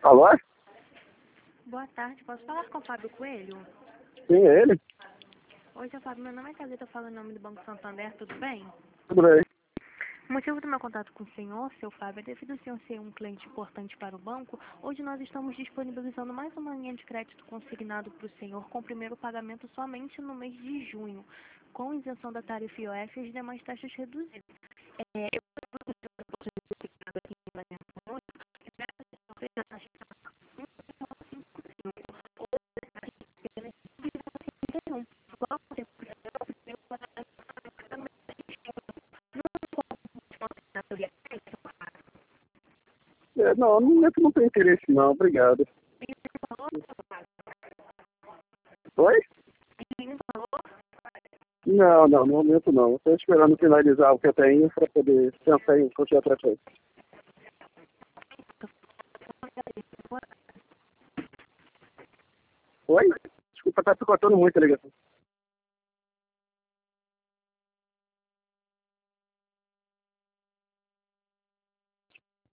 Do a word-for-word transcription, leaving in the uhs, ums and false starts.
Alô? Boa tarde, posso falar com o Fábio Coelho? Sim, é ele? Oi, seu Fábio, meu nome é Thalita, eu falo em nome do Banco Santander, tudo bem? Tudo bem. O motivo do meu contato com o senhor, seu Fábio, é devido ao senhor ser um cliente importante para o banco, hoje nós estamos disponibilizando mais uma linha de crédito consignado para o senhor com o primeiro pagamento somente no mês de junho, com isenção da tarifa I O F e as demais taxas reduzidas. É, eu É, não, no momento não tem interesse não, obrigado. Oi? Não, não, no momento não. Estou esperando finalizar o que eu tenho para poder pensar em continuar outra coisa. Oi? Desculpa, tá picotando muito a ligação.